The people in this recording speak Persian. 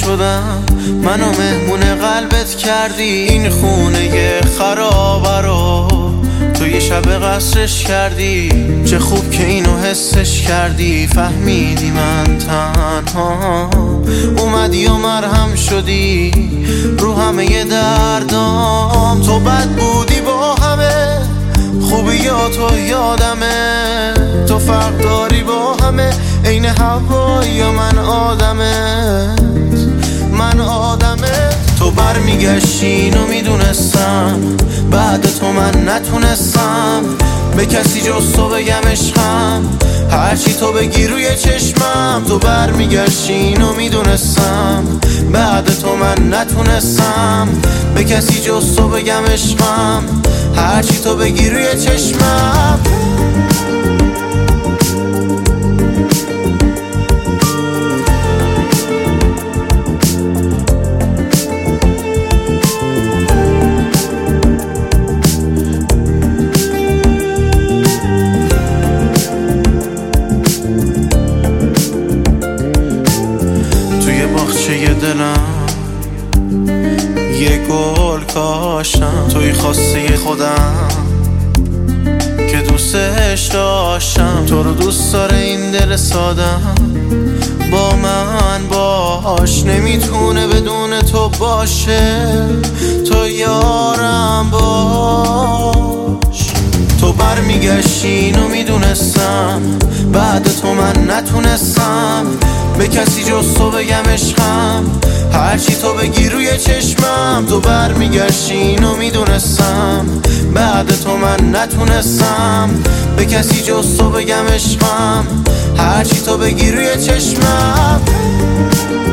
شدم، منو مهمون قلبت کردی. این خونه خرابه رو تو یه شب قصرش کردی. چه خوب که اینو حسش کردی، فهمیدی من تنها اومدی و مرهم شدی رو همه دردام. تو بد بودی با همه خوبیاتو یادمه، تو فرق داری با همه عین هوایی یا من آدمت. تو برمیگشتی اینو میدونستم، بعد تو من نتونستم به کسی جز تو بگم عشقم. هرچی تو بگی روی چشمم. تو برمیگشتی اینو میدونستم، بعد تو من نتونستم به کسی جز تو بگم عشقم. هرچی تو بگی روی چشمم. باغچه دلم یه گل کاشتم، توی خواسته خودم که دوستش داشتم. تو رو دوست داره این دل سادم، با من باش نمیتونه بدون تو باشه. تو یارم باش. تو برمیگشتی اینو میدونستم، بعد تو من نتونستم به کسی جز تو بگم عشقم. هرچی تو بگی روی چشمم. تو برمیگشتی اینو میدونستم، بعد تو من نتونستم به کسی جز تو بگم عشقم. هرچی تو بگی روی چشمم.